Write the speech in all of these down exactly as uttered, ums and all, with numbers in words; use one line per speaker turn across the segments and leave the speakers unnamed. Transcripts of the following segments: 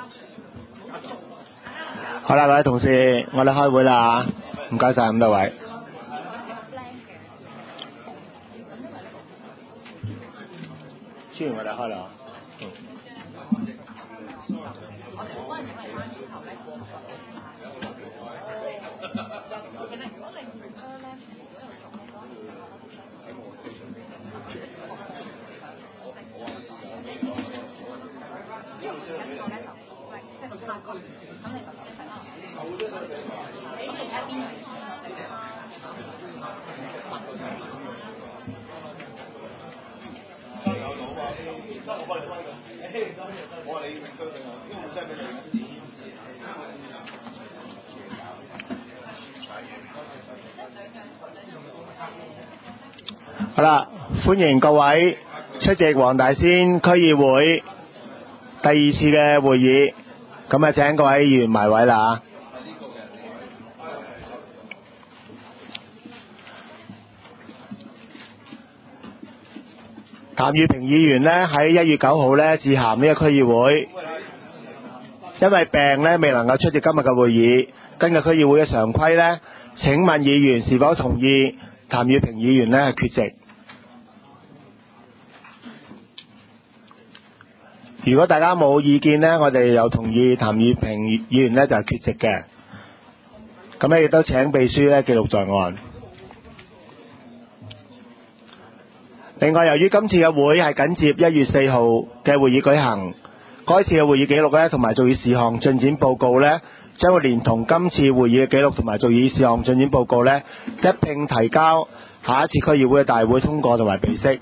好啦，各位同事，我哋開會啦嚇，唔該晒咁多位。雖然我哋開啦。好啦，歡迎各位出席黃大仙區議會第二次嘅會議，咁啊請各位議員埋位啦。譚耀平議員呢喺一月九號呢致函呢個區議會，因為病呢未能夠出席今日嘅會議。根據區議會嘅常規呢，請問議員是否同意譚耀平議員呢係缺席？如果大家冇意見呢，我哋又同意譚耀平議員呢就係缺席嘅。咁呢亦都請秘書呢記錄在案。另外，由於今次嘅會係緊接一月四號嘅會議舉行，該次嘅會議記錄呢同埋做議事項進展報告呢，將會連同今次會議嘅記錄同埋做議事項進展報告呢一併提交下一次區議會嘅大會通過同埋備悉。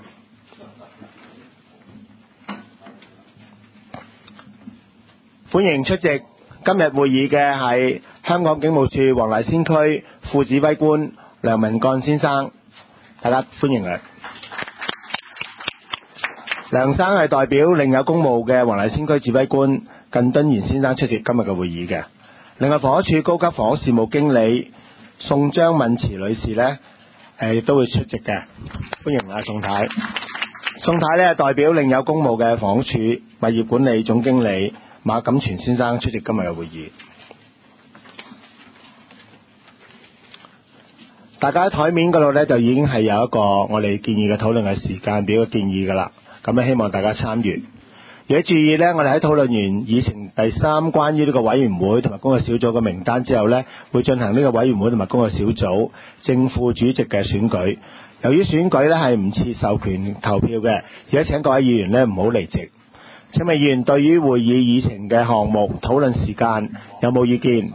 歡迎出席今日會議嘅係香港警務處黃大仙區副指揮官梁文幹先生，大家歡迎佢。梁生係代表另有公務嘅黃大仙區指揮官靳敦賢先生出席今日嘅會議嘅。另外，房屋署高級房屋事務經理宋張敏慈女士呢，誒亦都會出席嘅。歡迎啊，宋太。宋太呢代表另有公務嘅房屋署物業管理總經理馬錦全先生出席今日嘅會議。大家喺台面嗰度呢，就已經係有一個我哋建議嘅討論嘅時間表嘅建議㗎啦。咁咧希望大家參與。而家注意呢，我哋喺討論完議程第三關於呢個委員會同埋工作小組嘅名單之後呢，會進行呢個委員會同埋工作小組正副主席嘅選舉。由於選舉呢係唔設授權投票嘅，而家請各位議員呢唔好離席。請問議員對於會議議程嘅項目討論時間有冇意見？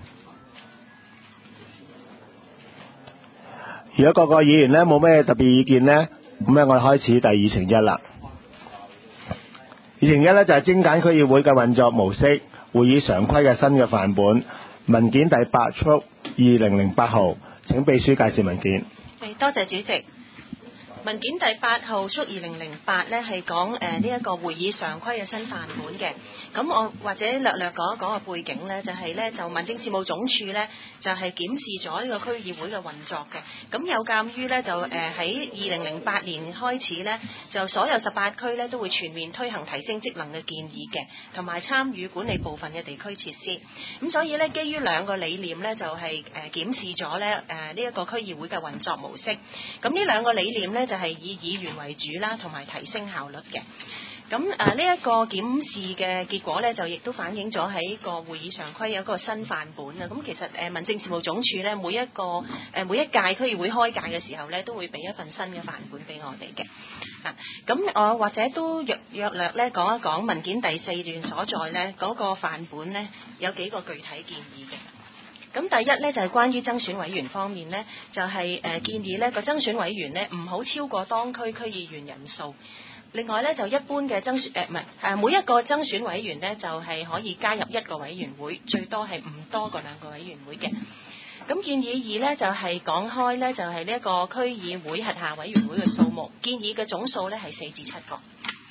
如果各個議員呢冇咩特別意見呢，咁咧我哋開始第二議程一啦。議程一呢就係精簡區議會嘅運作模式會議常規嘅新嘅範本，文件第八束二零零八號，請秘書介紹文件。
多謝主席。文件第八號縮二零零八咧係講誒呢一個會議常規嘅新範本嘅，咁我或者略略講一講個背景咧，就係、是、咧就民政事務總署咧就係、是、檢視咗呢個區議會嘅運作嘅，咁有鑑於咧就誒喺二零零八年開始咧，就所有十八區咧都會全面推行提升職能嘅建議嘅，同埋參與管理部分嘅地區設施，咁所以咧基於兩個理念咧就係誒檢視咗咧誒呢一個區議會嘅運作模式，咁呢兩個理念咧。就係以議員為主啦，同埋提升效率嘅。咁誒呢一個檢視嘅結果咧，就亦都反映咗喺個會議常規有一個新範本啊。咁其實誒民政事務總署咧，每一個誒每一屆區議會開屆嘅時候咧，都會俾一份新嘅範本俾我哋嘅。啊，咁我或者都約約略咧講一講文件第四段所在咧嗰個範本咧有幾個具體建議嘅。咁第一咧就係、是、關於增選委員方面咧，就係、是、誒、呃、建議咧個增選委員咧唔好超過當區區議員人數。另外咧就一般嘅增選誒唔係誒每一個增選委員咧就係、是、可以加入一個委員會，最多係唔多過兩個委員會嘅。咁建議二咧就係、是、講開咧就係呢一個區議會轄下委員會嘅數目，建議嘅總數咧係四至七個。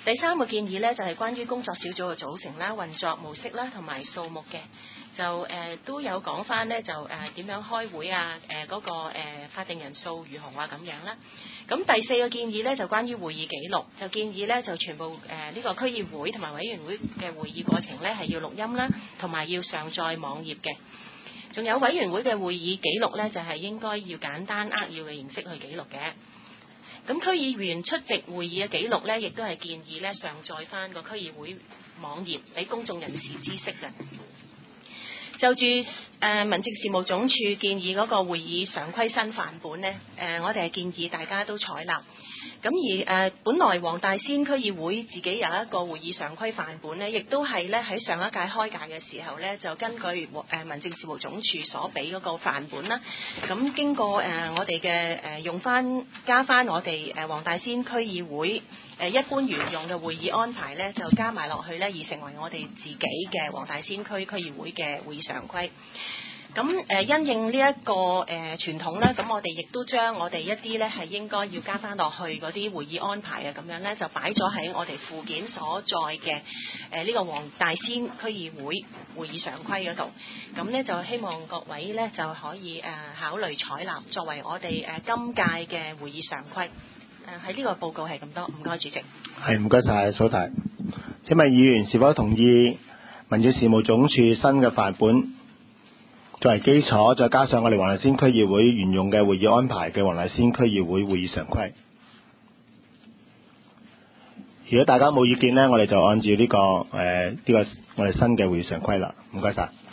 第三個建議呢，就係、是、關於工作小組嘅組成啦、運作模式啦同埋數目嘅，就誒、呃、都有講翻呢，就誒點、呃、樣開會啊，誒、呃、嗰、那個、呃、法定人數如何啊咁樣啦。咁第四個建議呢，就關於會議記錄，就建議呢，就全部誒呢、呃這個區議會同埋委員會嘅會議過程呢，係要錄音啦，同埋要上載網頁嘅。仲有委員會嘅會議記錄呢，就係、是、應該要簡單扼要嘅形式去記錄嘅。咁區議員出席會議嘅記錄呢，亦都係建議呢上載翻個區議會網頁俾公眾人士知悉嘅。就住誒、呃、民政事務總署建議嗰個會議常規新範本呢，誒、呃、我哋係建議大家都採納。咁而誒、呃，本來黃大仙區議會自己有一個會議常規範本呢，亦都係咧喺上一屆開屆嘅時候呢，就根據誒、呃、民政事務總署所俾嗰個範本啦。咁經過誒、呃、我哋嘅誒用翻加翻我哋誒黃大仙區議會誒、呃、一般沿用嘅會議安排呢，就加埋落去呢，而成為我哋自己嘅黃大仙區區議會嘅會議常規。咁誒、呃、因應呢、這、一個誒、呃、傳統咧，咁我哋亦都將我哋一啲咧係應該要加翻落去嗰啲會議安排啊，咁樣咧就擺咗喺我哋附件所在嘅誒呢個黃大仙區議會會議常規嗰度。咁咧就希望各位咧就可以誒、呃、考慮採納作為我哋誒、呃、今屆嘅會議常規。誒喺呢個報告係咁多，唔該主席。
係，唔該晒蘇太。請問議員是否同意民政事務總署新嘅範本作為基礎，再加上我哋黃大仙區議會沿用嘅會議安排嘅黃大仙區議會會議常規？如果大家冇意見呢，我哋就按照呢、這個誒呢、呃這個我哋新嘅會議常規啦。唔該晒。